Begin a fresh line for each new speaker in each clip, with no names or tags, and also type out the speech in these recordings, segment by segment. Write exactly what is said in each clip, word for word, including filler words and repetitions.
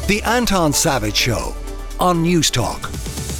The Anton Savage Show on News Talk.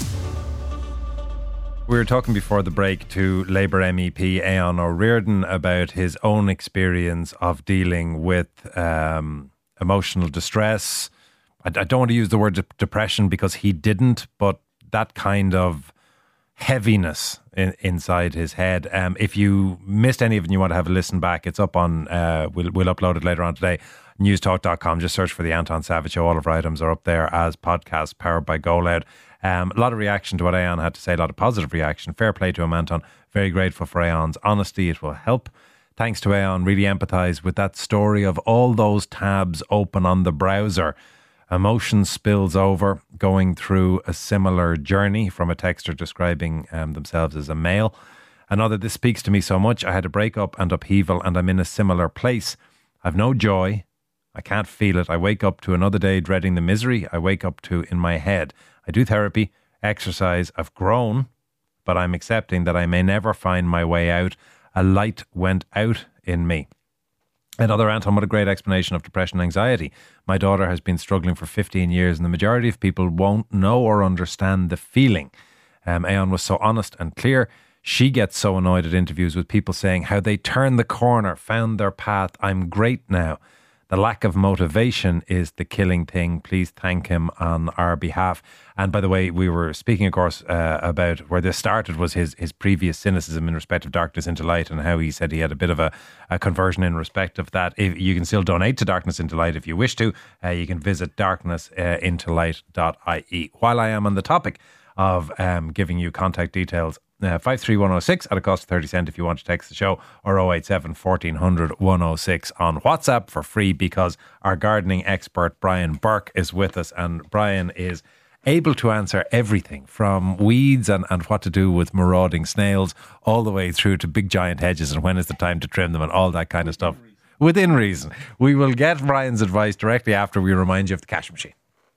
We were talking before the break to Labour M E P Aodhán Ó Ríordáin about his own experience of dealing with um, emotional distress. I, I don't want to use the word de- depression because he didn't, but that kind of heaviness in, inside his head. Um, if you missed any of it and you want to have a listen back, it's up on, uh, we'll, we'll upload it later on today, newstalk dot com. Just search for the Anton Savage Show. All of our items are up there as podcasts powered by GoLoud. Um, a lot of reaction to what Aodhán had to say, a lot of positive reaction. Fair play to him, Anton. Very grateful for Aodhán's honesty. It will help. Thanks to Aodhán. Really empathise with that story of all those tabs open on the browser. Emotion spills over, going through a similar journey, from a texter describing um, themselves as a male. Another, this speaks to me so much. I had a breakup and upheaval and I'm in a similar place. I've no joy. I can't feel it. I wake up to another day dreading the misery I wake up to in my head. I do therapy, exercise. I've grown, but I'm accepting that I may never find my way out. A light went out in me. Another, Anton, what a great explanation of depression and anxiety. My daughter has been struggling for fifteen years and the majority of people won't know or understand the feeling. Um, Aodhán was so honest and clear. She gets so annoyed at interviews with people saying how they turned the corner, found their path. I'm great now. The lack of motivation is the killing thing. Please thank him on our behalf. And by the way, we were speaking, of course, uh, about where this started was his, his previous cynicism in respect of Darkness into Light, and how he said he had a bit of a, a conversion in respect of that. If you can still donate to Darkness into Light if you wish to. Uh, you can visit darkness into light dot I E. While I am on the topic of um, giving you contact details, Uh, five three one oh six at a cost of thirty cent if you want to text the show, or oh eight seven, fourteen hundred, one oh six on WhatsApp for free, because our gardening expert Brian Burke is with us, and Brian is able to answer everything from weeds and, and what to do with marauding snails all the way through to big giant hedges and when is the time to trim them and all that kind of stuff. Within reason. We will get Brian's advice directly after we remind you of the cash machine.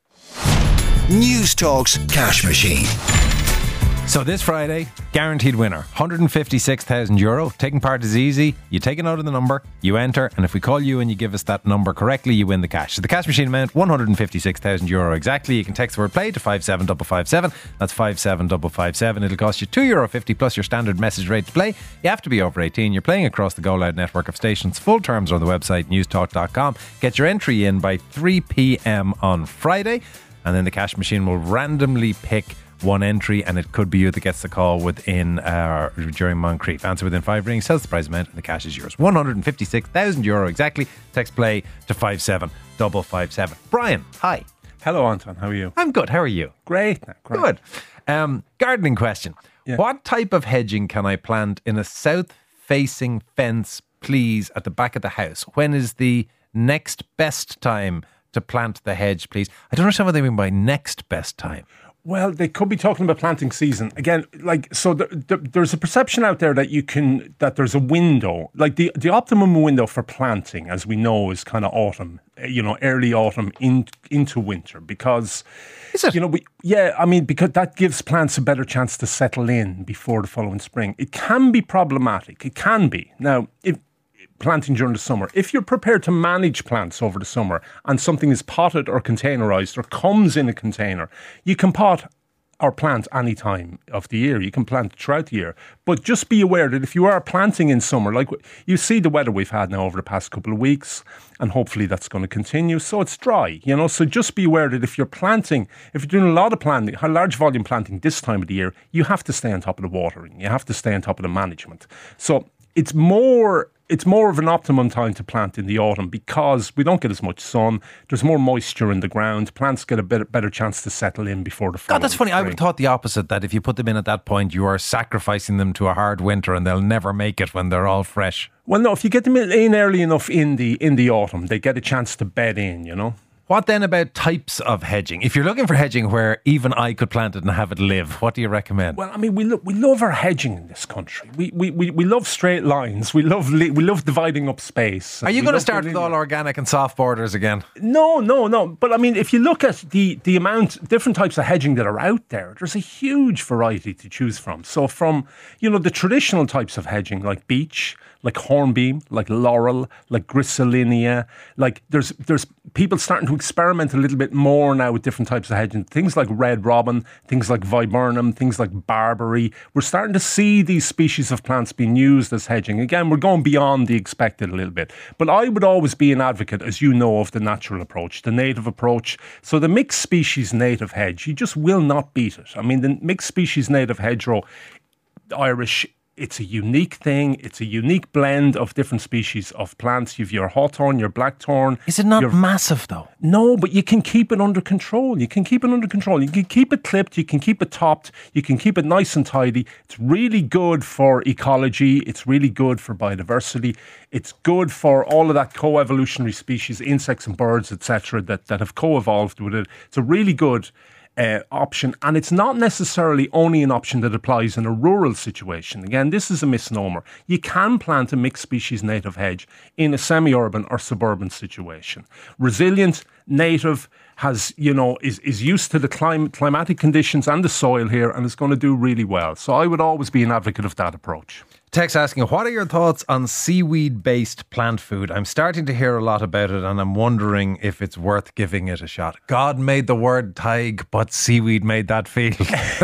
News Talk's Cash Machine.
So this Friday, guaranteed winner, one hundred fifty-six thousand euro. Taking part is easy. You take a note of the number, you enter, and if we call you and you give us that number correctly, you win the cash. So the cash machine amount, one hundred fifty-six thousand euro exactly. You can text the word play to five seven five five seven. That's five seven five five seven. It'll cost you two euro fifty plus your standard message rate to play. You have to be over eighteen. You're playing across the GoLoud network of stations. Full terms are on the website newstalk dot com. Get your entry in by three p.m. on Friday, and then the cash machine will randomly pick one entry, and it could be you that gets the call within uh, during Moncrief. Answer within five rings, sells the prize amount, and the cash is yours. one hundred fifty-six thousand euro exactly. Text play to five seven five five seven. Brian, hi.
Hello, Anton. How are you?
I'm good. How are you?
Great. Great.
Good. Um, gardening question.
Yeah.
What type of hedging can I plant in a south-facing fence, please, at the back of the house? When is the next best time to plant the hedge, please? I don't understand what they mean by next best time.
Well, they could be talking about planting season again. Like, so the, the, there's a perception out there that you can that there's a window, like the the optimum window for planting, as we know, is kind of autumn. You know, early autumn in, into winter, because
is it?
You know, we yeah. I mean, because that gives plants a better chance to settle in before the following spring. It can be problematic. It can be now if. planting during the summer. If you're prepared to manage plants over the summer and something is potted or containerized or comes in a container, you can pot or plant any time of the year. You can plant throughout the year. But just be aware that if you are planting in summer, like you see the weather we've had now over the past couple of weeks, and hopefully that's going to continue. So it's dry, you know. So just be aware that if you're planting, if you're doing a lot of planting, a large volume planting this time of the year, you have to stay on top of the watering. You have to stay on top of the management. So it's more... It's more of an optimum time to plant in the autumn because we don't get as much sun. There's more moisture in the ground. Plants get a bit better chance to settle in before the fall.
God, that's funny. Spring. I would have thought the opposite, that if you put them in at that point, you are sacrificing them to a hard winter and they'll never make it when they're all fresh.
Well, no, if you get them in early enough in the in the autumn, they get a chance to bed in, you know.
What then about types of hedging? If you're looking for hedging where even I could plant it and have it live, what do you recommend?
Well, I mean, we lo- we love our hedging in this country. We we, we, we love straight lines. We love li- we love dividing up space.
Are you
we
going to start with all organic and soft borders again?
No, no, no. But I mean, if you look at the, the amount, different types of hedging that are out there, there's a huge variety to choose from. So from, you know, the traditional types of hedging like beech, like hornbeam, like laurel, like griselinia, like there's there's people starting to experiment a little bit more now with different types of hedging. Things like red robin, things like viburnum, things like barberry. We're starting to see these species of plants being used as hedging. Again, we're going beyond the expected a little bit. But I would always be an advocate, as you know, of the natural approach, the native approach. So the mixed species native hedge, you just will not beat it. I mean, the mixed species native hedgerow, Irish, it's a unique thing. It's a unique blend of different species of plants. You've your hawthorn, your blackthorn.
Is it not
your,
massive though?
No, but you can keep it under control. You can keep it under control. You can keep it clipped. You can keep it topped. You can keep it nice and tidy. It's really good for ecology. It's really good for biodiversity. It's good for all of that co-evolutionary species, insects and birds, et cetera, that, that have co-evolved with it. It's a really good Uh, option, and it's not necessarily only an option that applies in a rural situation. Again, this is a misnomer. You can plant a mixed species native hedge in a semi-urban or suburban situation. Resilient, native, has, you know, is, is used to the clim- climatic conditions and the soil here, and is going to do really well. So I would always be an advocate of that approach.
Text asking, what are your thoughts on seaweed-based plant food? I'm starting to hear a lot about it and I'm wondering if it's worth giving it a shot. God made the word taig, but seaweed made that field.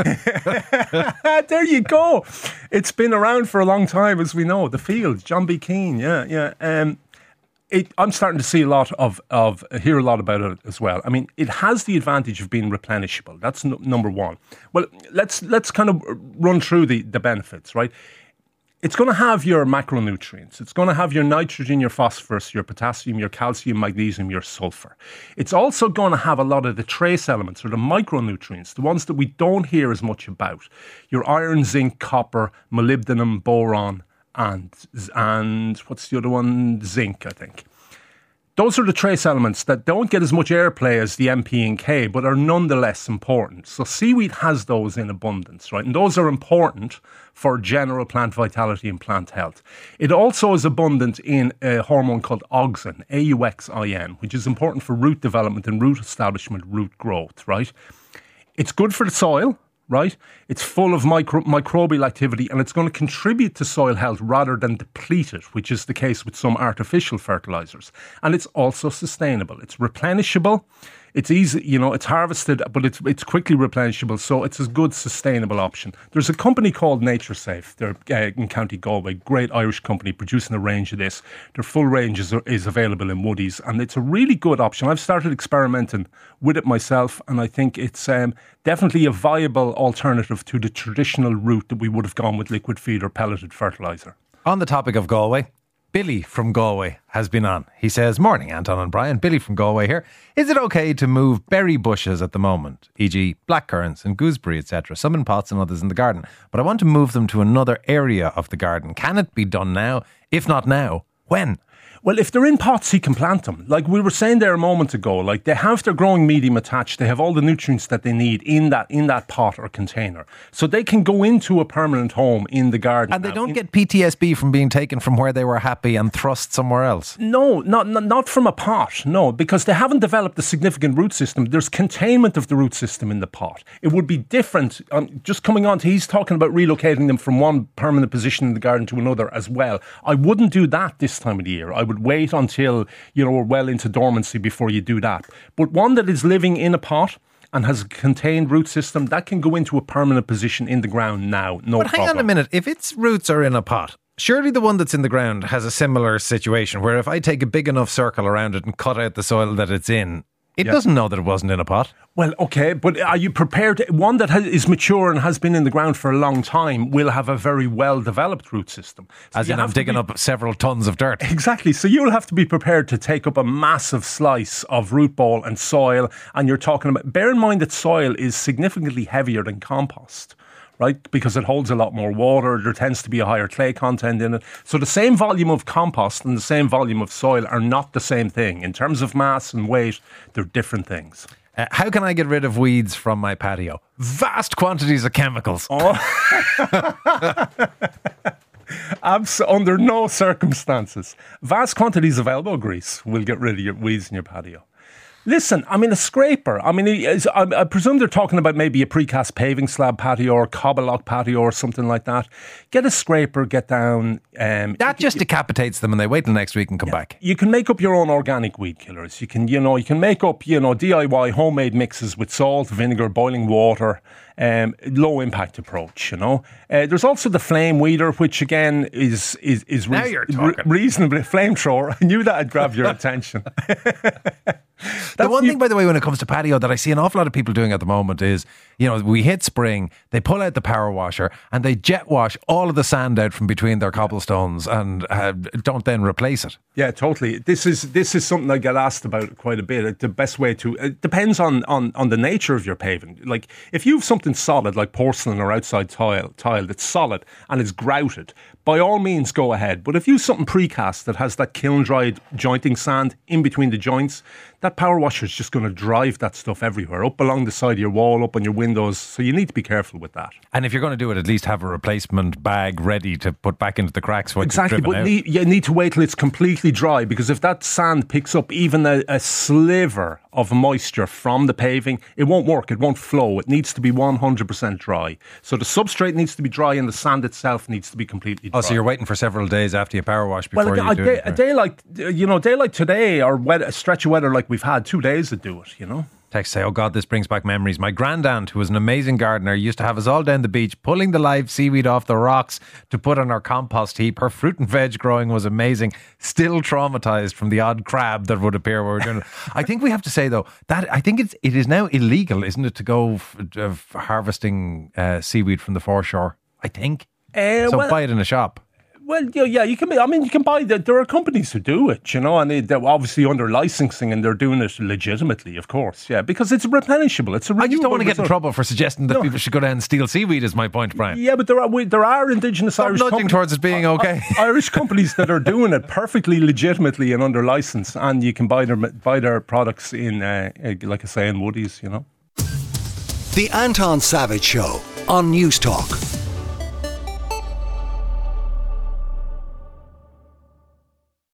There you go. It's been around for a long time, as we know. The field, John B. Keane, yeah, yeah. Um, It, I'm starting to see a lot of, of, hear a lot about it as well. I mean, it has the advantage of being replenishable. That's n- number one. Well, let's let's kind of run through the, the benefits, right? It's going to have your macronutrients. It's going to have your nitrogen, your phosphorus, your potassium, your calcium, magnesium, your sulfur. It's also going to have a lot of the trace elements or the micronutrients, the ones that we don't hear as much about. Your iron, zinc, copper, molybdenum, boron, and and what's the other one? Zinc, I think. Those are the trace elements that don't get as much airplay as the N, P and K, but are nonetheless important. So seaweed has those in abundance, right? And those are important for general plant vitality and plant health. It also is abundant in a hormone called auxin, A U X I N, which is important for root development and root establishment, root growth, right? It's good for the soil, right? It's full of micro- microbial activity, and it's going to contribute to soil health rather than deplete it, which is the case with some artificial fertilizers. And it's also sustainable. It's replenishable. It's easy, you know, it's harvested, but it's it's quickly replenishable. So it's a good sustainable option. There's a company called NatureSafe. They're uh, in County Galway, great Irish company producing a range of this. Their full range is, is available in Woodies, and it's a really good option. I've started experimenting with it myself, and I think it's um, definitely a viable alternative to the traditional route that we would have gone with liquid feed or pelleted fertilizer.
On the topic of Galway, Billy from Galway has been on. He says, morning Anton and Brian, Billy from Galway here. Is it okay to move berry bushes at the moment, for example blackcurrants and gooseberry, et cetera, some in pots and others in the garden, but I want to move them to another area of the garden. Can it be done now? If not now, when?
Well, if they're in pots, he can plant them. Like we were saying there a moment ago, like they have their growing medium attached. They have all the nutrients that they need in that in that pot or container. So they can go into a permanent home in the garden.
And they
now.
don't
in-
get P T S D from being taken from where they were happy and thrust somewhere else?
No, not, not not from a pot, no, because they haven't developed a significant root system. There's containment of the root system in the pot. It would be different, um, just coming on to, he's talking about relocating them from one permanent position in the garden to another as well. I wouldn't do that this time of the year. I would wait until, you know, we're well into dormancy before you do that. But one that is living in a pot and has a contained root system, that can go into a permanent position in the ground now, no
But hang
problem.
on a minute, if its roots are in a pot, surely the one that's in the ground has a similar situation where if I take a big enough circle around it and cut out the soil that it's in, it
Yeah.
doesn't know that it wasn't in a pot.
Well, okay, but are you prepared? One that has, is mature and has been in the ground for a long time will have a very well-developed root system. So
As
you
in, I'm
have to
digging
be-
up several tons of dirt.
Exactly. So you'll have to be prepared to take up a massive slice of root ball and soil. And you're talking about, bear in mind that soil is significantly heavier than compost, right? Because it holds a lot more water. There tends to be a higher clay content in it. So the same volume of compost and the same volume of soil are not the same thing. In terms of mass and weight, they're different things.
Uh, how can I get rid of weeds from my patio? Vast quantities of chemicals.
Oh. Abs- under no circumstances. Vast quantities of elbow grease will get rid of your weeds in your patio. Listen, I mean, a scraper. I mean, is, I, I presume they're talking about maybe a precast paving slab patio or cobble lock patio or something like that. Get a scraper, get down. Um,
That just
you,
decapitates them and they wait till next week and come
yeah,
back.
You can make up your own organic weed killers. You can, you know, you can make up, you know, D I Y homemade mixes with salt, vinegar, boiling water. Um, low impact approach, you know. Uh, there's also the flame weeder, which again is is is
Now you're talking.
re- reasonably flamethrower. I knew that'd grab your attention.
The one
you-
thing, by the way, when it comes to patio that I see an awful lot of people doing at the moment is, you know, we hit spring, they pull out the power washer and they jet wash all of the sand out from between their cobblestones and uh, don't then replace it.
Yeah, totally. This is this is something I get asked about quite a bit. The best way to it depends on on on the nature of your paving. Like if you have something solid like porcelain or outside tile tile that's solid and it's grouted, by all means go ahead. But if you have something precast that has that kiln dried jointing sand in between the joints, that power washer is just going to drive that stuff everywhere, up along the side of your wall, up on your windows. So you need to be careful with that.
And if you're going to do it, at least have a replacement bag ready to put back into the cracks once
Exactly,
you've driven
but
out.
need, you need to wait till it's completely dry, because if that sand picks up even a, a sliver of moisture from the paving, it won't work, it won't flow. It needs to be one hundred percent dry. So the substrate needs to be dry and the sand itself needs to be completely dry.
Oh, so you're waiting for several days after your power wash before
well, a,
you
a,
do
day,
it?
a day like, you know, a day like today, or wet, a stretch of weather like we've had, two days to do it, you know.
Text say, oh God, this brings back memories. My grandaunt, who was an amazing gardener, used to have us all down the beach pulling the live seaweed off the rocks to put on our compost heap. Her fruit and veg growing was amazing. Still traumatized from the odd crab that would appear while we were doing it. I think we have to say though that I think it's it is now illegal, isn't it, to go f- of harvesting uh, seaweed from the foreshore? I think.
Uh,
So
well,
buy it in a shop.
Well, yeah, yeah, you can. I mean, you can buy the, there are companies who do it, you know, and they, they're obviously under licensing and they're doing it legitimately, of course. Yeah, because it's replenishable. It's a
I just don't want to get in
resource.
trouble for suggesting that
No.
people should go down and steal seaweed. Is my point, Brian?
Yeah, but there are we, there are indigenous
Stop
Irish
nudging
companies,
towards it being okay.
Irish companies that are doing it perfectly legitimately and under license, and you can buy their buy their products in, uh, like I say, in Woodies, you know.
The Anton Savage Show on News Talk.